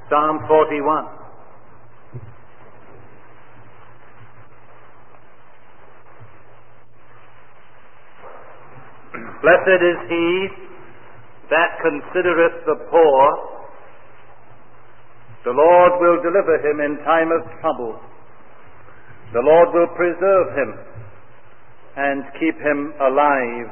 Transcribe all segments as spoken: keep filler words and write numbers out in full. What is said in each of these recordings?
Psalm forty-one. Blessed is he that considereth the poor. The Lord will deliver him in time of trouble. The Lord will preserve him and keep him alive,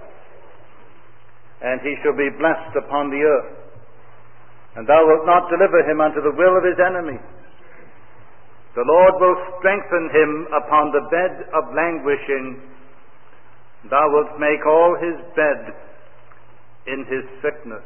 and he shall be blessed upon the earth. And thou wilt not deliver him unto the will of his enemies. The Lord will strengthen him upon the bed of languishing. Thou wilt make all his bed in his sickness.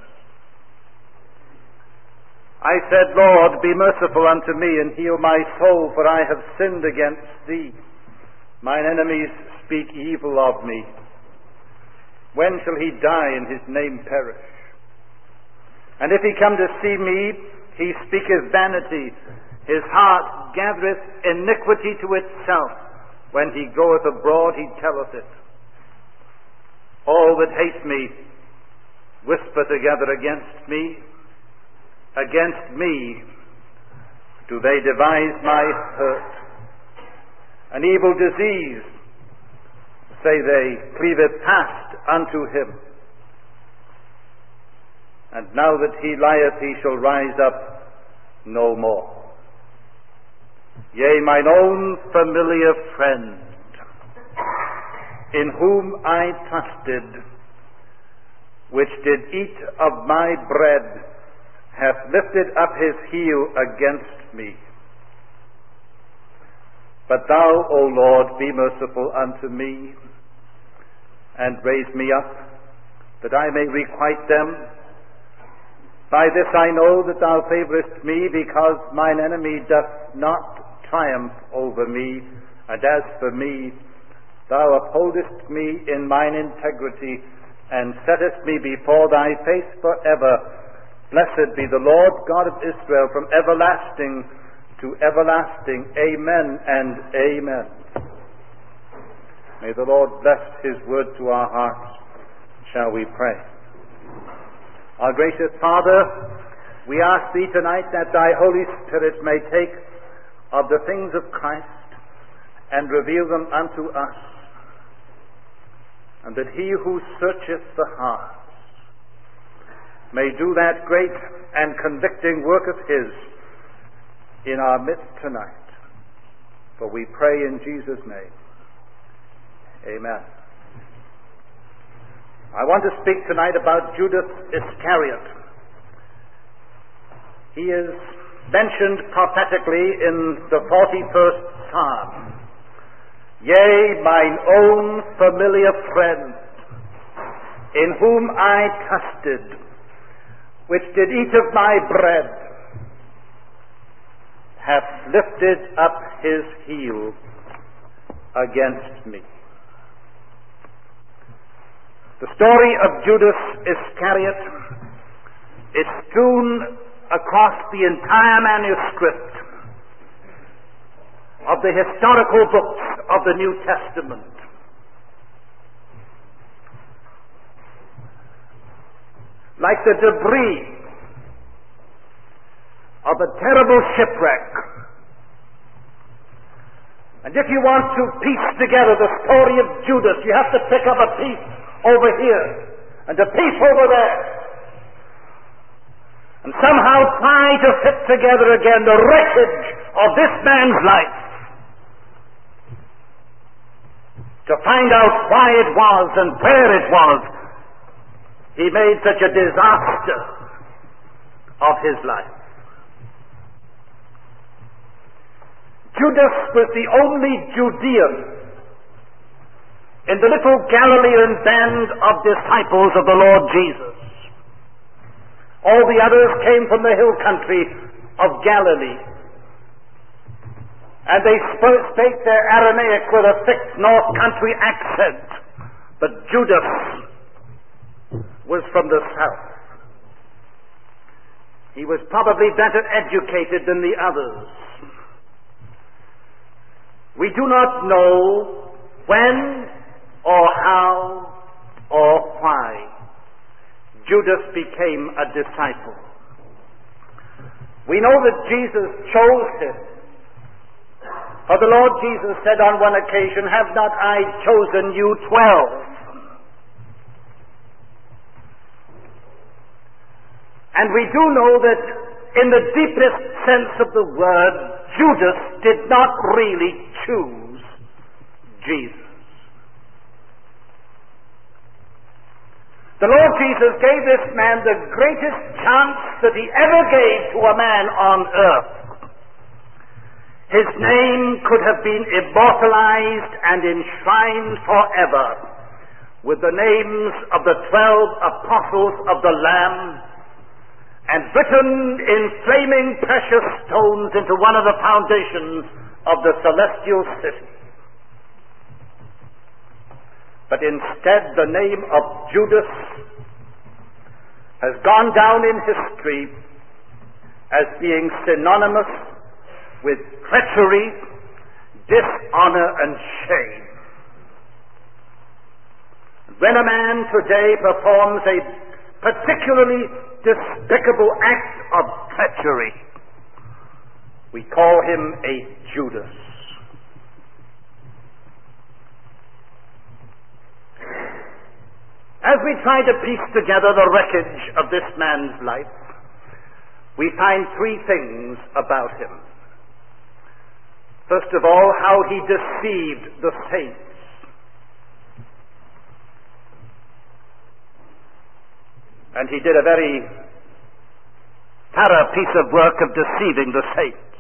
I said, Lord, be merciful unto me, and heal my soul, for I have sinned against thee. Mine enemies speak evil of me. When shall he die and his name perish? And if he come to see me, he speaketh vanity. His heart gathereth iniquity to itself. When he goeth abroad, he telleth it. All that hate me whisper together against me. Against me do they devise my hurt. An evil disease, say they, cleaveth past unto him. And now that he lieth, he shall rise up no more. Yea, mine own familiar friend, in whom I trusted, which did eat of my bread, hath lifted up his heel against me. But thou, O Lord, be merciful unto me, and raise me up, that I may requite them. By this I know that thou favorest me, because mine enemy doth not triumph over me, and as for me, thou upholdest me in mine integrity, and settest me before thy face forever. Blessed be the Lord God of Israel from everlasting to everlasting. Amen and amen. May the Lord bless his word to our hearts. Shall we pray? Our gracious Father, we ask thee tonight that thy Holy Spirit may take of the things of Christ and reveal them unto us, and that he who searcheth the heart may do that great and convicting work of his in our midst tonight. For we pray in Jesus' name. Amen. I want to speak tonight about Judas Iscariot. He is mentioned prophetically in the forty-first Psalm. Yea, mine own familiar friend, in whom I trusted, which did eat of my bread, hath lifted up his heel against me. The story of Judas Iscariot is strewn across the entire manuscript of the historical books of the New Testament. Like the debris of a terrible shipwreck. And if you want to piece together the story of Judas, you have to pick up a piece over here and a piece over there, and somehow try to fit together again the wreckage of this man's life, to find out why it was and where it was he made such a disaster of his life. Judas was the only Judean in the little Galilean band of disciples of the Lord Jesus. All the others came from the hill country of Galilee, and they sp- spake their Aramaic with a thick north country accent. But Judas was from the south. He was probably better educated than the others. We do not know when or how or why Judas became a disciple. We know that Jesus chose him. For the Lord Jesus said on one occasion, "Have not I chosen you twelve?" And we do know that in the deepest sense of the word, Judas did not really choose Jesus. The Lord Jesus gave this man the greatest chance that he ever gave to a man on earth. His name could have been immortalized and enshrined forever with the names of the twelve apostles of the Lamb and written in flaming precious stones into one of the foundations of the celestial city. But instead, the name of Judas has gone down in history as being synonymous with treachery, dishonor, and shame. When a man today performs a particularly despicable act of treachery, we call him a Judas. As we try to piece together the wreckage of this man's life, we find three things about him. First of all, how he deceived the saints. And he did a very thorough piece of work of deceiving the saints.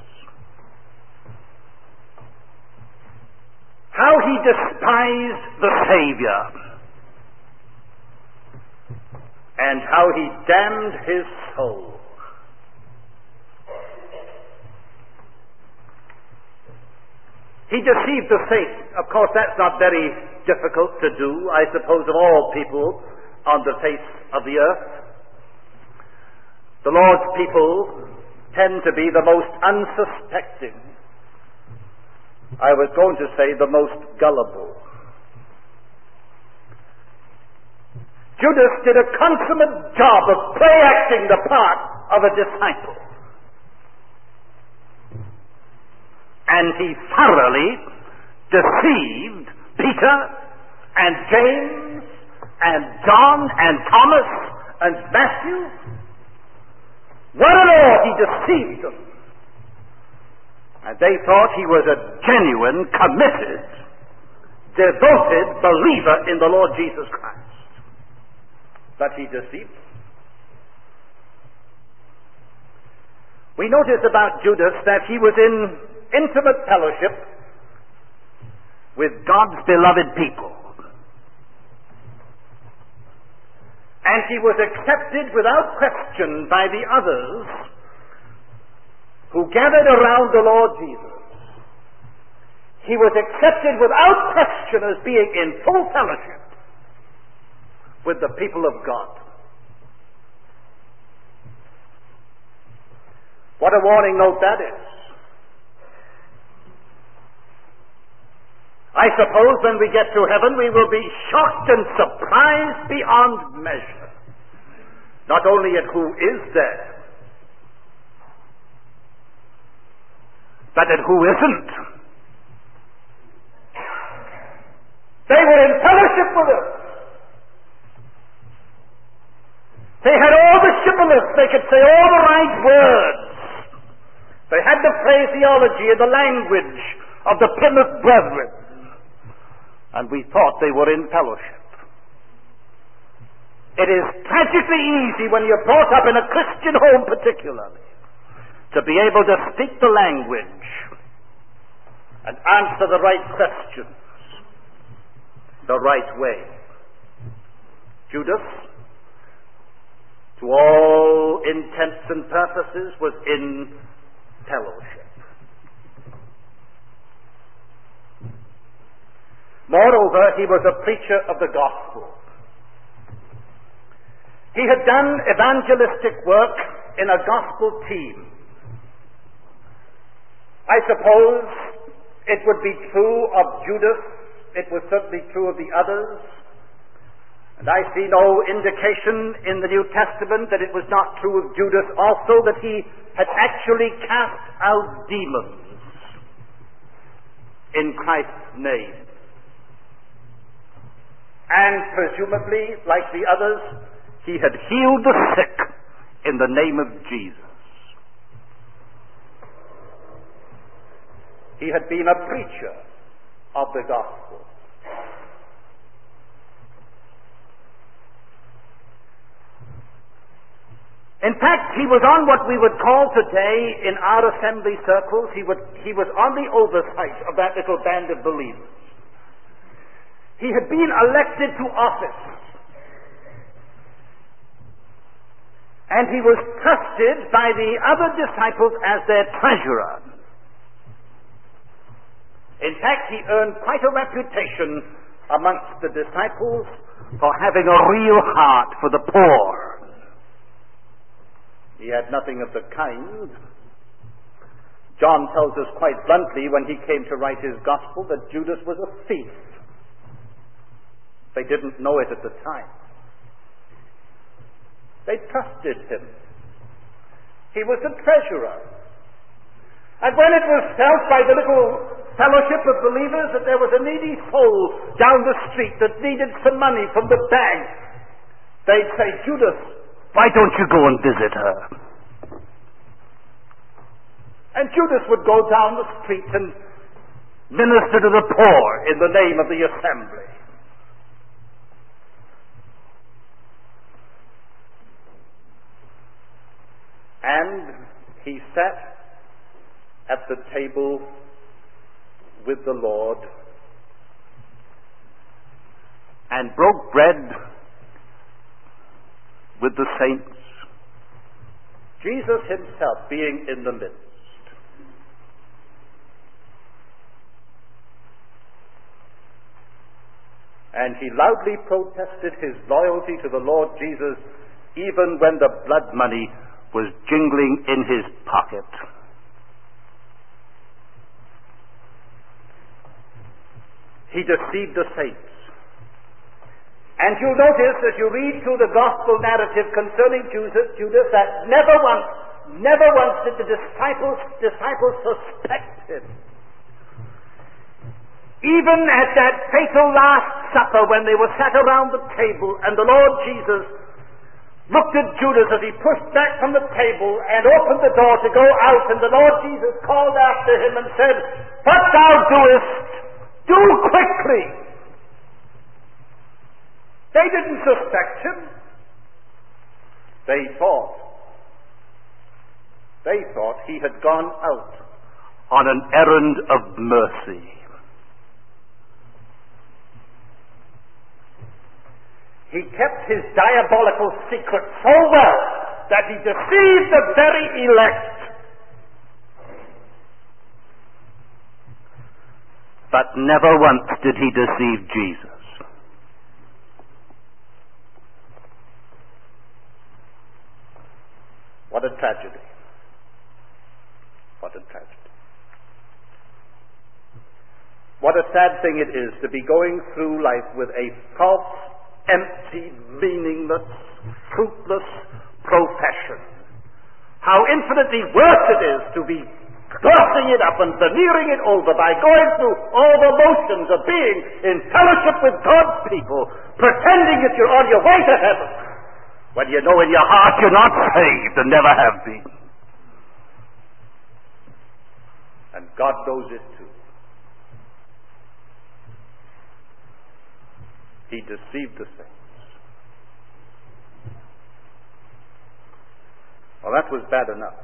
How he despised the Savior. And how he damned his soul. He deceived the saints. Of course, that's not very difficult to do, I suppose, of all people on the face of the earth. The Lord's people tend to be the most unsuspecting. I was going to say the most gullible. Judas did a consummate job of play-acting the part of a disciple. And he thoroughly deceived Peter and James and John and Thomas and Matthew. One and all, he deceived them. And they thought he was a genuine, committed, devoted believer in the Lord Jesus Christ. But he deceived them. We notice about Judas that he was in intimate fellowship with God's beloved people. And he was accepted without question by the others who gathered around the Lord Jesus. He was accepted without question as being in full fellowship with the people of God. What a warning note that is. I suppose when we get to heaven we will be shocked and surprised beyond measure. Not only at who is there, but at who isn't. They were in fellowship with us. They had all the shibboleth. They could say all the right words. They had the phraseology and the language of the Plymouth Brethren. And we thought they were in fellowship. It is tragically easy when you're brought up in a Christian home particularly to be able to speak the language and answer the right questions the right way. Judas, to all intents and purposes, was in fellowship. Moreover, he was a preacher of the gospel. He had done evangelistic work in a gospel team. I suppose it would be true of Judas, it was certainly true of the others, And I see no indication in the New Testament that it was not true of Judas also, that he had actually cast out demons in Christ's name. And presumably, like the others, he had healed the sick in the name of Jesus. He had been a preacher of the gospel. In fact, he was on what we would call today in our assembly circles, he, would, he was on the oversight of that little band of believers. He had been elected to office. And he was trusted by the other disciples as their treasurer. In fact, he earned quite a reputation amongst the disciples for having a real heart for the poor. He had nothing of the kind. John tells us quite bluntly when he came to write his gospel that Judas was a thief. They didn't know it at the time. They trusted him. He was the treasurer. And when it was felt by the little fellowship of believers that there was a needy soul down the street that needed some money from the bank, they'd say, Judas, why don't you go and visit her? And Judas would go down the street and minister to the poor in the name of the assembly. And he sat at the table with the Lord and broke bread with the saints, Jesus himself being in the midst. And he loudly protested his loyalty to the Lord Jesus even when the blood money was jingling in his pocket. He deceived the saints. And you'll notice as you read through the gospel narrative concerning Judas, Judas that never once, never once did the disciples, disciples suspect him. Even at that fatal Last Supper when they were sat around the table and the Lord Jesus looked at Judas as he pushed back from the table and opened the door to go out, and the Lord Jesus called after him and said, "What thou doest, do quickly." They didn't suspect him. They thought, they thought he had gone out on an errand of mercy. He kept his diabolical secret so well that he deceived the very elect. But never once did he deceive Jesus. What a tragedy. What a tragedy. What a sad thing it is to be going through life with a false, empty, meaningless, fruitless profession. How infinitely worse it is to be glossing it up and veneering it over by going through all the motions of being in fellowship with God's people, pretending that you're on your way to heaven, when you know in your heart you're not saved and never have been. And God knows it too. He deceived the saints. Well, that was bad enough.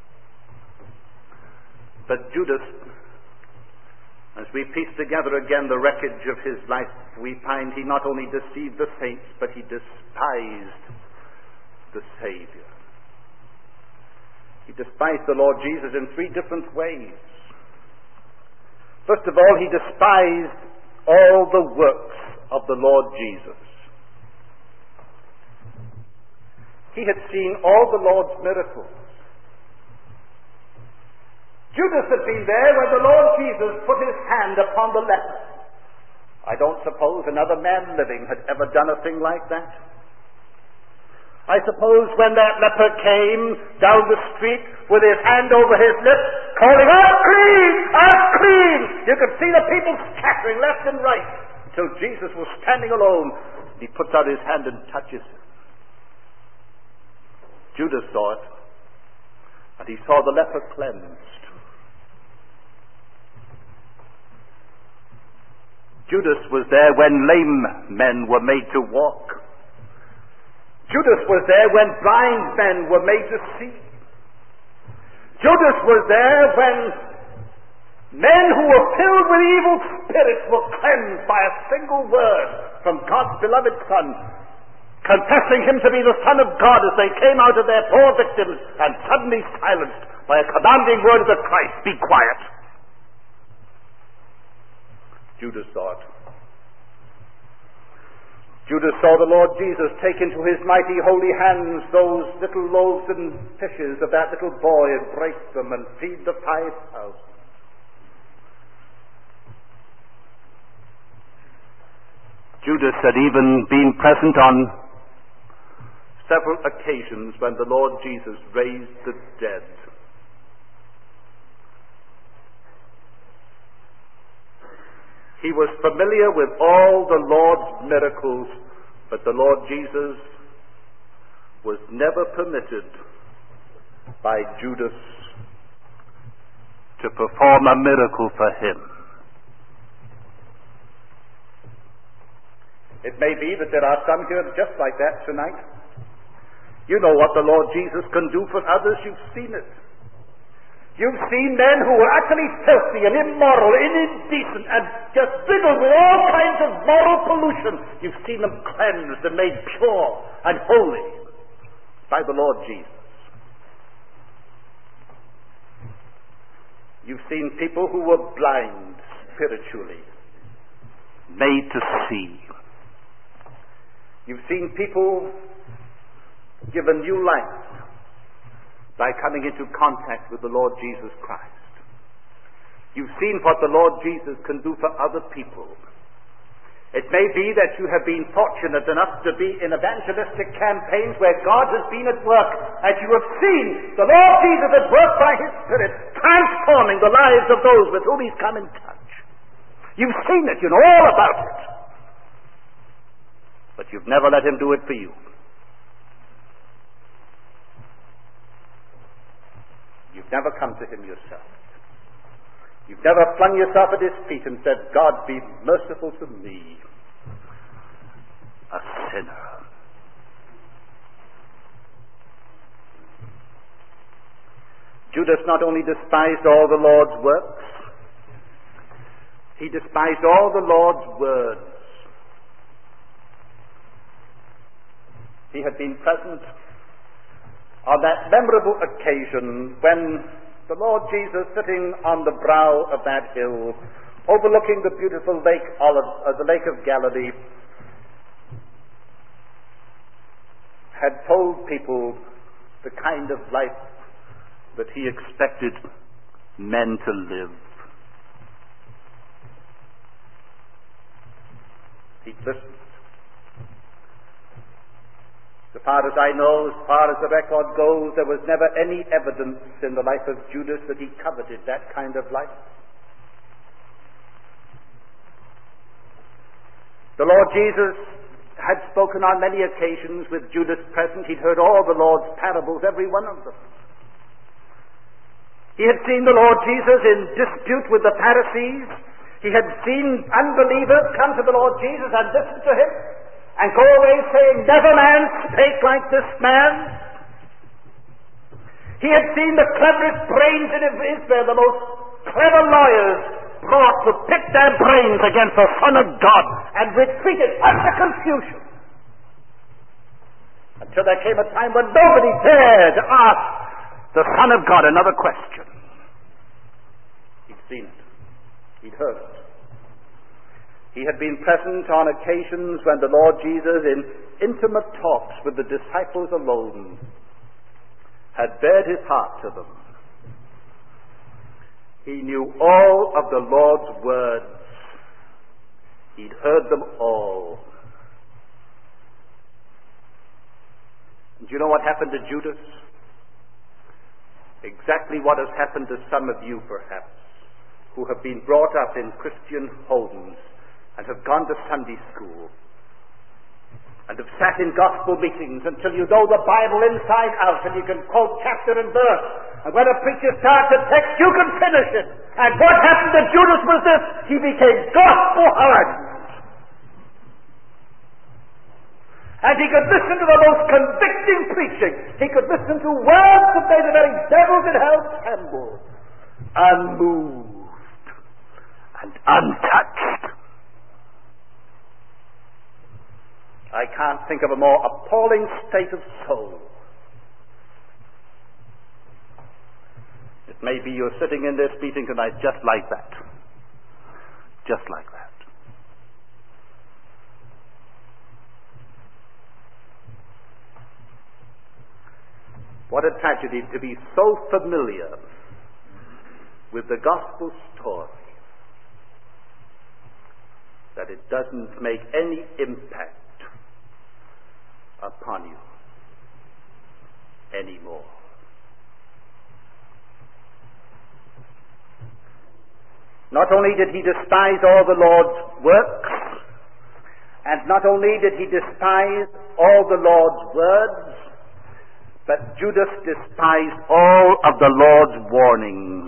But Judas, as we piece together again the wreckage of his life, we find he not only deceived the saints, but he despised the Savior. He despised the Lord Jesus in three different ways. First of all, he despised all the works of the Lord Jesus. He had seen all the Lord's miracles. Judas had been there when the Lord Jesus put his hand upon the leper. I don't suppose another man living had ever done a thing like that. I suppose when that leper came down the street with his hand over his lips, calling, "I'm clean! I'm clean!" you could see the people scattering left and right until Jesus was standing alone. He puts out his hand and touches him. Judas saw it, and he saw the leper cleansed. Judas was there when lame men were made to walk. Judas was there when blind men were made to see. Judas was there when men who were filled with evil spirits were cleansed by a single word from God's beloved Son, confessing him to be the Son of God as they came out of their poor victims and suddenly silenced by a commanding word of the Christ, "Be quiet." Judas saw it. Judas saw the Lord Jesus take into his mighty holy hands those little loaves and fishes of that little boy and break them and feed the five thousand. Judas had even been present on several occasions when the Lord Jesus raised the dead. He was familiar with all the Lord's miracles, but the Lord Jesus was never permitted by Judas to perform a miracle for him. It may be that there are some here just like that tonight. You know what the Lord Jesus can do for others. You've seen it. You've seen men who were utterly filthy and immoral and indecent and just riddled with all kinds of moral pollution. You've seen them cleansed and made pure and holy by the Lord Jesus. You've seen people who were blind spiritually made to see. You've seen people given new life by coming into contact with the Lord Jesus Christ. You've seen what the Lord Jesus can do for other people. It may be that you have been fortunate enough to be in evangelistic campaigns where God has been at work, and you have seen the Lord Jesus at work by His Spirit, transforming the lives of those with whom He's come in touch. You've seen it, you know all about it. But you've never let Him do it for you. You've never come to Him yourself. You've never flung yourself at His feet and said, "God, be merciful to me, a sinner." Judas not only despised all the Lord's works, he despised all the Lord's words. He had been present on that memorable occasion when the Lord Jesus, sitting on the brow of that hill, overlooking the beautiful lake, Olive, uh, the Lake of Galilee, had told people the kind of life that He expected men to live. He listened. As far as I know, as far as the record goes, there was never any evidence in the life of Judas that he coveted that kind of life. The Lord Jesus had spoken on many occasions with Judas present. He'd heard all the Lord's parables, every one of them. He had seen the Lord Jesus in dispute with the Pharisees. He had seen unbelievers come to the Lord Jesus and listen to Him and go away saying, "Never man spake like this man." He had seen the cleverest brains in Israel, the most clever lawyers, brought to pick their brains against the Son of God and retreated under confusion. Until there came a time when nobody dared to ask the Son of God another question. He'd seen it. He'd heard it. He had been present on occasions when the Lord Jesus, in intimate talks with the disciples alone, had bared His heart to them. He knew all of the Lord's words. He'd heard them all. And do you know what happened to Judas? Exactly what has happened to some of you, perhaps, who have been brought up in Christian homes and have gone to Sunday school and have sat in gospel meetings until you know the Bible inside out and you can quote chapter and verse. And when a preacher starts a text, you can finish it. And what happened to Judas was this: he became gospel hardened. And he could listen to the most convicting preaching. He could listen to words that made the very devils in hell tremble. Unmoved and untouched. I can't think of a more appalling state of soul. It may be you're sitting in this meeting tonight just like that. Just like that. What a tragedy to be so familiar with the gospel story that it doesn't make any impact upon you anymore. Not only did he despise all the Lord's works, and not only did he despise all the Lord's words, but Judas despised all of the Lord's warnings.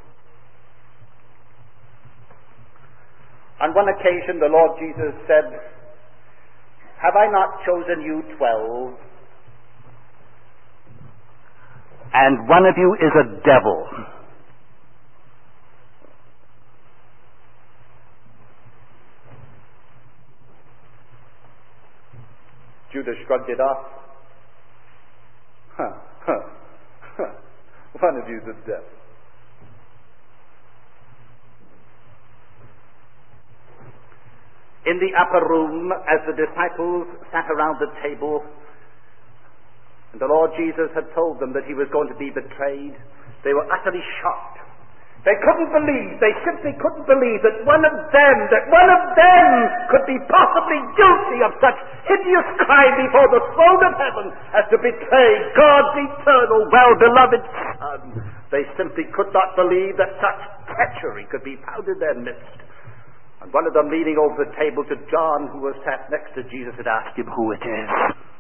On one occasion, the Lord Jesus said, "Have I not chosen you twelve? And one of you is a devil." Judas shrugged it off. Huh, huh, huh. One of you's a devil. In the upper room, as the disciples sat around the table, and the Lord Jesus had told them that he was going to be betrayed, they were utterly shocked. They couldn't believe, they simply couldn't believe that one of them, that one of them could be possibly guilty of such hideous crime before the throne of heaven as to betray God's eternal, well-beloved Son. They simply could not believe that such treachery could be found in their midst. And one of them, leaning over the table to John, who was sat next to Jesus, had asked him who it is.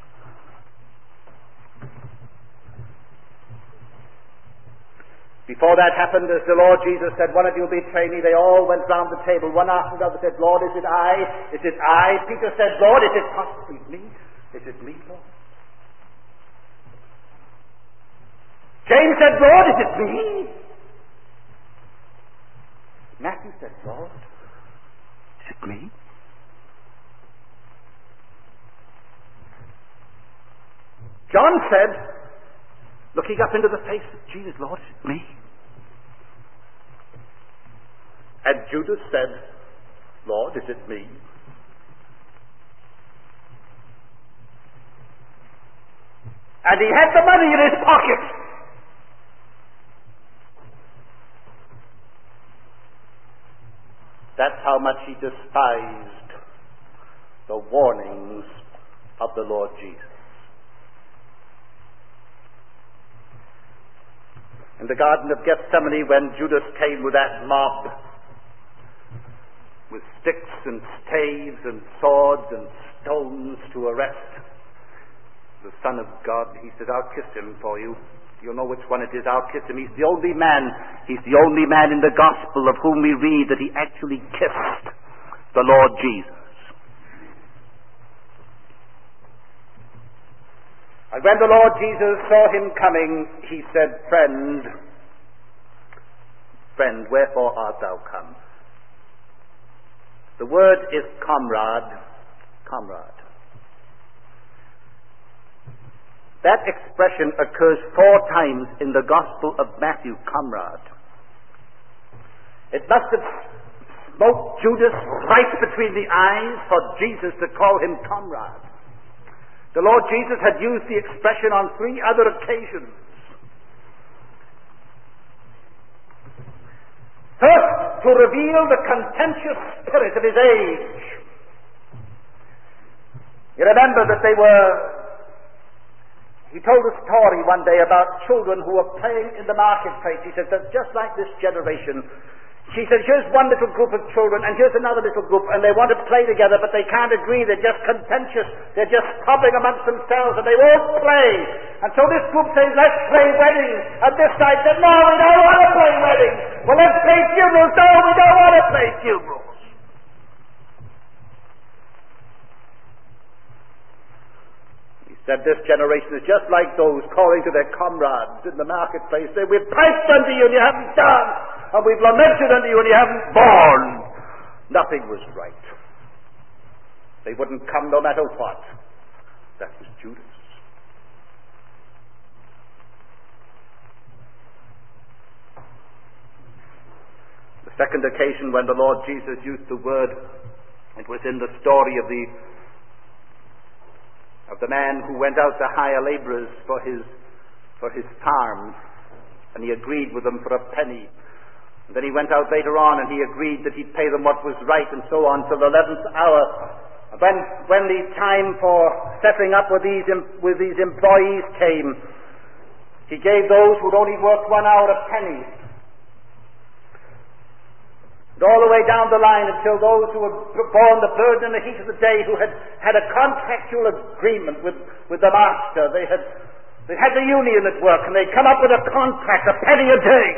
Before that happened, as the Lord Jesus said, "One of you will betray me," they all went round the table, one after another, said, "Lord, is it I? Is it I?" Peter said, "Lord, is it possibly me? Is it me, Lord?" James said, "Lord, is it me?" Matthew said, "Lord, is it me?" John said, looking up into the face of Jesus, "Lord, is it me?" And Judas said, "Lord, is it me?" And he had the money in his pocket. That's how much he despised the warnings of the Lord Jesus. In the Garden of Gethsemane, when Judas came with that mob, with sticks and staves and swords and stones to arrest the Son of God, he said, "I'll kiss him for you. You'll know which one it is. I'll kiss him." He's the only man, he's the only man in the gospel of whom we read that he actually kissed the Lord Jesus. And when the Lord Jesus saw him coming, he said, "Friend, friend, wherefore art thou come?" The word is comrade, comrade. That expression occurs four times in the Gospel of Matthew, comrade. It must have smote Judas right between the eyes for Jesus to call him comrade. The Lord Jesus had used the expression on three other occasions. First, to reveal the contentious spirit of his age. You remember that they were, he told a story one day about children who were playing in the marketplace. He said that just like this generation, he said, here's one little group of children and here's another little group, and they want to play together, but they can't agree. They're just contentious. They're just squabbling amongst themselves, and they won't play. And so this group says, let's play weddings. And this side said, no, we don't want to play weddings. Well, let's play funerals. No, we don't want to play funerals. That this generation is just like those calling to their comrades in the marketplace, say, we've piped unto you and you haven't danced, and we've lamented unto you and you haven't borne. Nothing was right. They wouldn't come no matter what. That was Judas. The second occasion when the Lord Jesus used the word, it was in the story of the of the man who went out to hire laborers for his for his farm, and he agreed with them for a penny. And then he went out later on and he agreed that he'd pay them what was right, and so on till the eleventh hour. When when the time for settling up with these with these employees came, he gave those who'd only worked one hour a penny. And all the way down the line until those who had borne the burden and the heat of the day, who had had a contractual agreement with, with the master, they had they had the union at work, and they'd come up with a contract, a penny a day.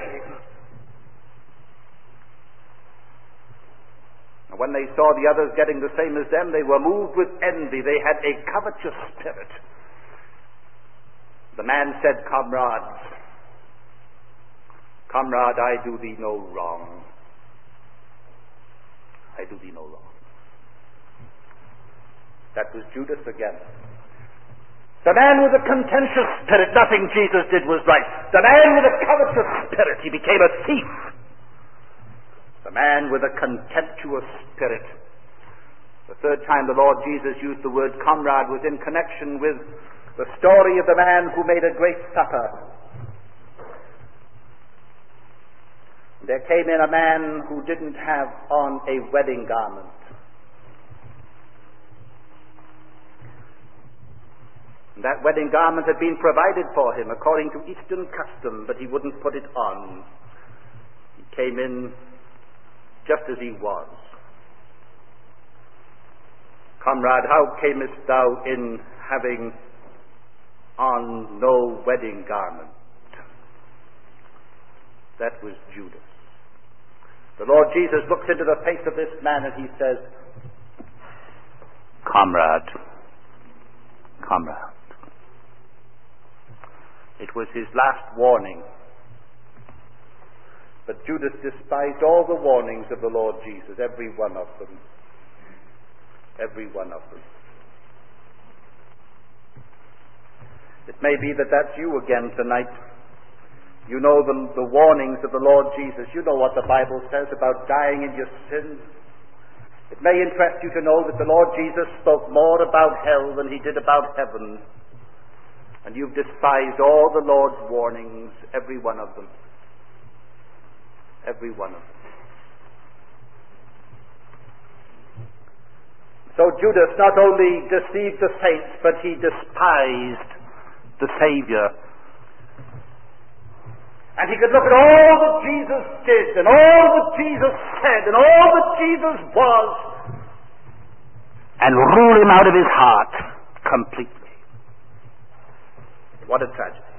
And when they saw the others getting the same as them, they were moved with envy. They had a covetous spirit. The man said, Comrades, comrade, I do thee no wrong. I do thee no wrong. That was Judas again. The man with a contentious spirit, nothing Jesus did was right. The man with a covetous spirit, he became a thief. The man with a contemptuous spirit. The third time the Lord Jesus used the word comrade was in connection with the story of the man who made a great supper. There came in a man who didn't have on a wedding garment. And that wedding garment had been provided for him according to Eastern custom, but he wouldn't put it on. He came in just as he was. Comrade, how camest thou in having on no wedding garment? That was Judas. The Lord Jesus looks into the face of this man and he says, Comrade, comrade. It was his last warning. But Judas despised all the warnings of the Lord Jesus, every one of them. Every one of them. It may be that that's you again tonight. You know the, the warnings of the Lord Jesus. You know what the Bible says about dying in your sins. It may interest you to know that the Lord Jesus spoke more about hell than he did about heaven. And you've despised all the Lord's warnings, every one of them. Every one of them. So Judas not only deceived the saints, but he despised the Savior. And he could look at all that Jesus did, and all that Jesus said, and all that Jesus was, and rule him out of his heart completely. What a tragedy.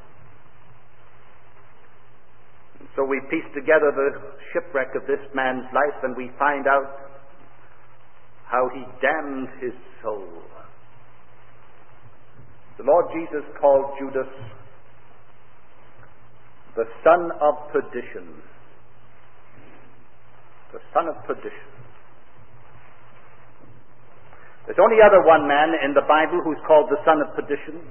And so we piece together the shipwreck of this man's life, and we find out how he damned his soul. The Lord Jesus called Judas the son of perdition. The son of perdition. There's only other one man in the Bible who's called the son of perdition.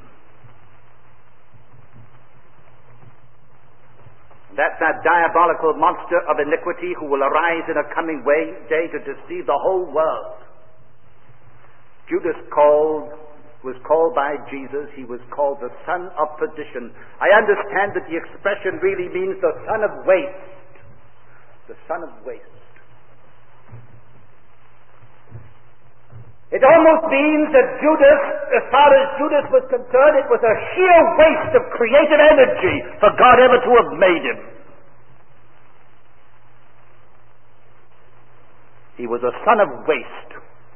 That's that diabolical monster of iniquity who will arise in a coming way, day to deceive the whole world. Judas called was called by Jesus, he was called the son of perdition. I understand that the expression really means the son of waste, the son of waste. It almost means that Judas, as far as Judas was concerned, it was a sheer waste of creative energy for God ever to have made him. He was a son of waste.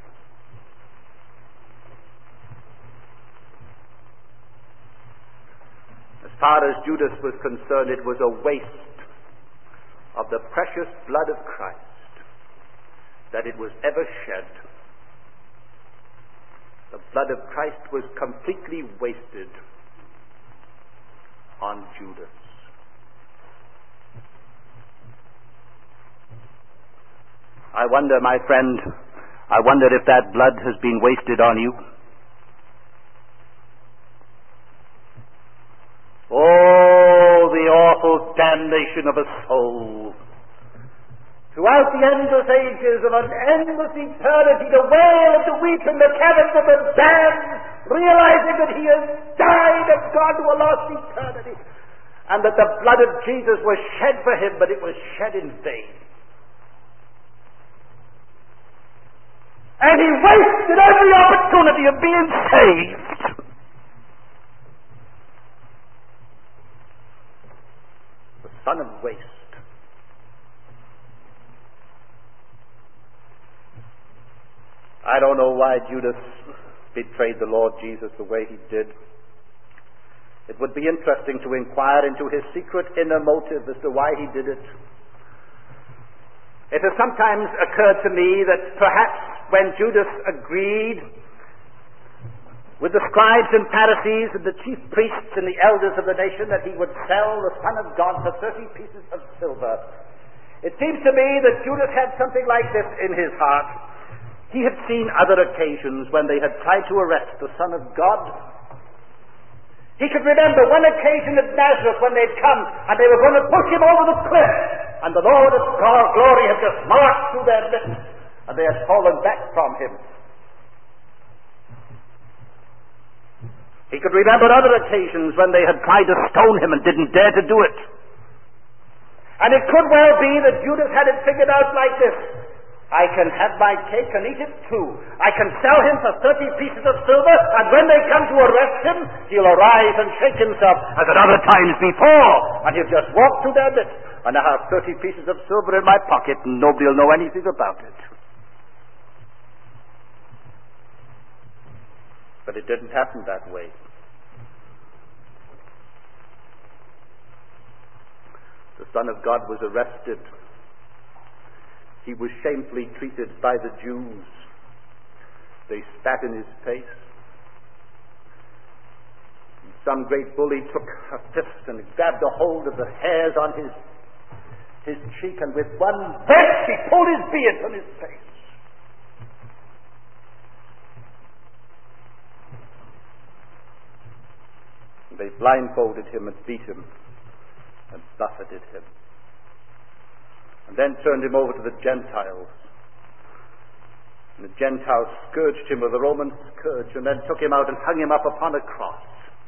As far as Judas was concerned, it was a waste of the precious blood of Christ that it was ever shed. The blood of Christ was completely wasted on Judas. I wonder, my friend, I wonder if that blood has been wasted on you. Oh, the awful damnation of a soul. Throughout the endless ages of an endless eternity, the wail of the weak in the caverns of the damned, realizing that he has died and gone to a lost eternity, and that the blood of Jesus was shed for him, but it was shed in vain. And he wasted every opportunity of being saved. The son of waste. I don't know why Judas betrayed the Lord Jesus the way he did. It would be interesting to inquire into his secret inner motive as to why he did it. It has sometimes occurred to me that perhaps when Judas agreed with the scribes and Pharisees and the chief priests and the elders of the nation that he would sell the Son of God for thirty pieces of silver, it seems to me that Judas had something like this in his heart. He had seen other occasions when they had tried to arrest the Son of God. He could remember one occasion at Nazareth when they'd come and they were going to push him over the cliff, and the Lord of glory had just marched through their midst, and they had fallen back from him. He could remember other occasions when they had tried to stone him and didn't dare to do it. And it could well be that Judas had it figured out like this. I can have my cake and eat it too. I can sell him for thirty pieces of silver, and when they come to arrest him, he'll arise and shake himself as at other times before, and he'll just walk through their midst, and I have thirty pieces of silver in my pocket, and nobody will know anything about it. But it didn't happen that way. The Son of God was arrested. He was shamefully treated by the Jews. They spat in his face. Some great bully took a fist and grabbed a hold of the hairs on his, his cheek, and with one wrench he pulled his beard from his face. They blindfolded him and beat him and buffeted him, and then turned him over to the Gentiles. And the Gentiles scourged him with a Roman scourge, and then took him out and hung him up upon a cross.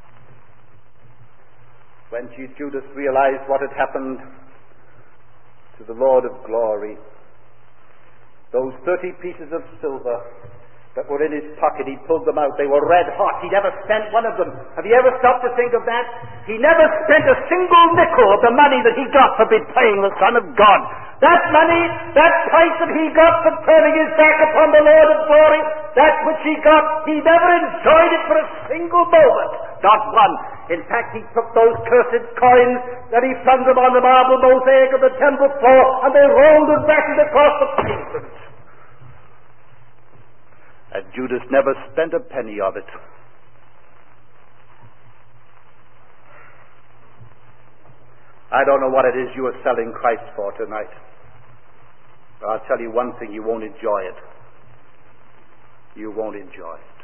When Judas realized what had happened to the Lord of glory, those thirty pieces of silver that were in his pocket, he pulled them out. They were red hot. He never spent one of them. Have you ever stopped to think of that? He never spent a single nickel of the money that he got for betraying the Son of God. That money, that price that he got for turning his back upon the Lord of glory, that which he got, he never enjoyed it for a single moment. Not one. In fact, he took those cursed coins that he flung them on the marble mosaic of the temple floor, and they rolled and rattled across the pavement. And Judas never spent a penny of it. I don't know what it is you are selling Christ for tonight. But I'll tell you one thing, you won't enjoy it. You won't enjoy it.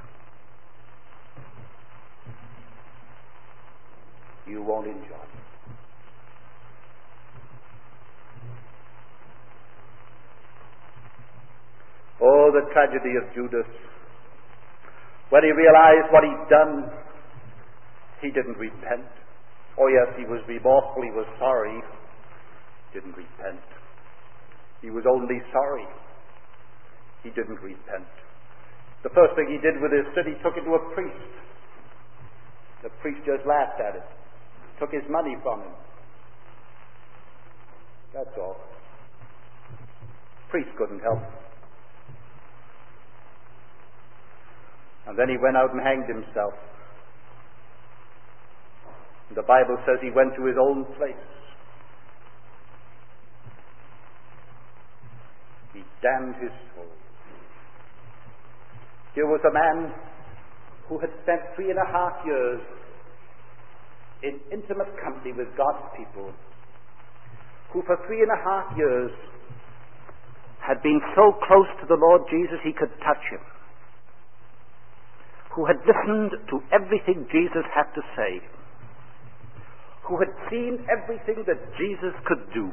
You won't enjoy it. Oh, the tragedy of Judas. When he realized what he'd done, he didn't repent. Oh yes, he was remorseful, he was sorry. Didn't repent. He was only sorry. He didn't repent. The first thing he did with his sin, he took it to a priest. The priest just laughed at it, took his money from him. That's all. Priest couldn't help. And then he went out and hanged himself. The Bible says he went to his own place. He damned his soul. Here was a man who had spent three and a half years in intimate company with God's people, who for three and a half years had been so close to the Lord Jesus he could touch him, who had listened to everything Jesus had to say, who had seen everything that Jesus could do,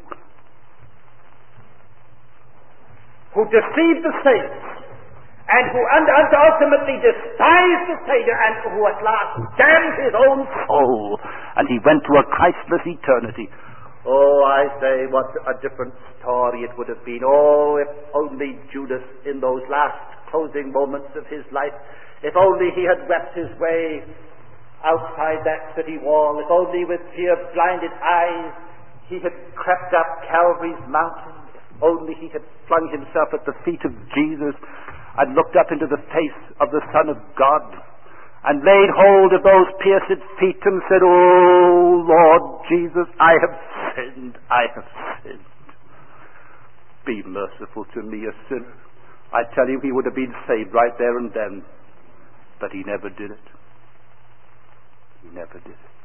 who deceived the saints, and who and, and ultimately despised the Savior, and who at last damned his own soul, and he went to a Christless eternity. Oh, I say, what a different story it would have been. Oh, if only Judas, in those last closing moments of his life, if only he had wept his way outside that city wall, if only with tear-blinded eyes he had crept up Calvary's mountain, if only he had flung himself at the feet of Jesus and looked up into the face of the Son of God and laid hold of those pierced feet and said, "Oh, Lord Jesus, I have sinned, I have sinned. Be merciful to me, a sinner." I tell you, he would have been saved right there and then, but he never did it. He never did it.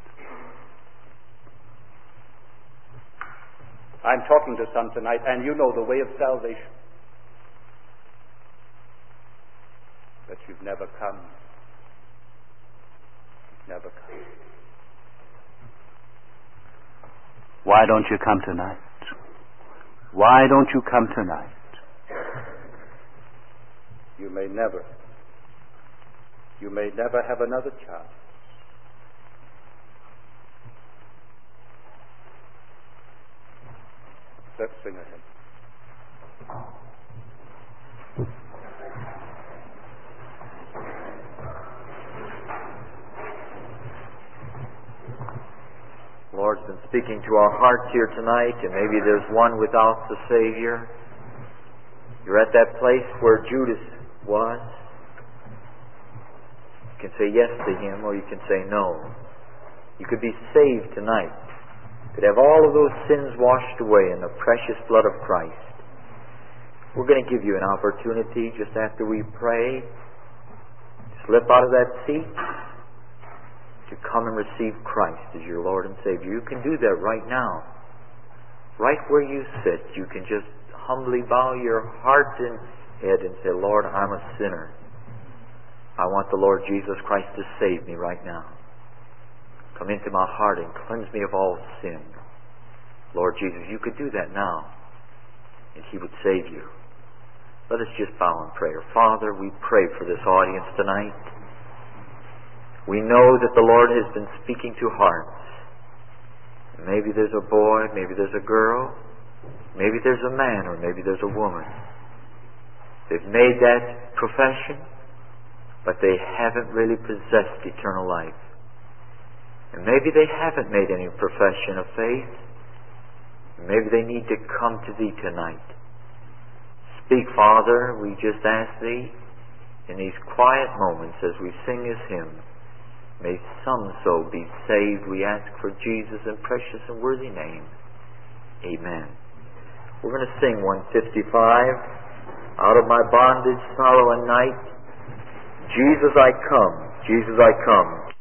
I'm talking to some tonight, and you know the way of salvation, but you've never come. You've never come. Why don't you come tonight? Why don't you come tonight? You may never, you may never have another chance. Let's sing a hymn. Lord's been speaking to our hearts here tonight, and maybe there's one without the Savior. You're at that place where Judas was. You can say yes to Him, or you can say no. You could be saved tonight. You could have all of those sins washed away in the precious blood of Christ. We're going to give you an opportunity just after we pray. Slip out of that seat to come and receive Christ as your Lord and Savior. You can do that right now. Right where you sit, you can just humbly bow your heart and head and say, "Lord, I'm a sinner. I want the Lord Jesus Christ to save me right now. Come into my heart and cleanse me of all sin." Lord Jesus, you could do that now, and He would save you. Let us just bow in prayer. Father, we pray for this audience tonight. We know that the Lord has been speaking to hearts. Maybe there's a boy, maybe there's a girl, maybe there's a man, or maybe there's a woman. They've made that profession, but they haven't really possessed eternal life. And maybe they haven't made any profession of faith. Maybe they need to come to Thee tonight. Speak, Father, we just ask Thee in these quiet moments as we sing this hymn. May some soul be saved, we ask for Jesus' and precious and worthy name. Amen. We're going to sing one fifty-five, "Out of my bondage, sorrow, and night, Jesus I come, Jesus I come."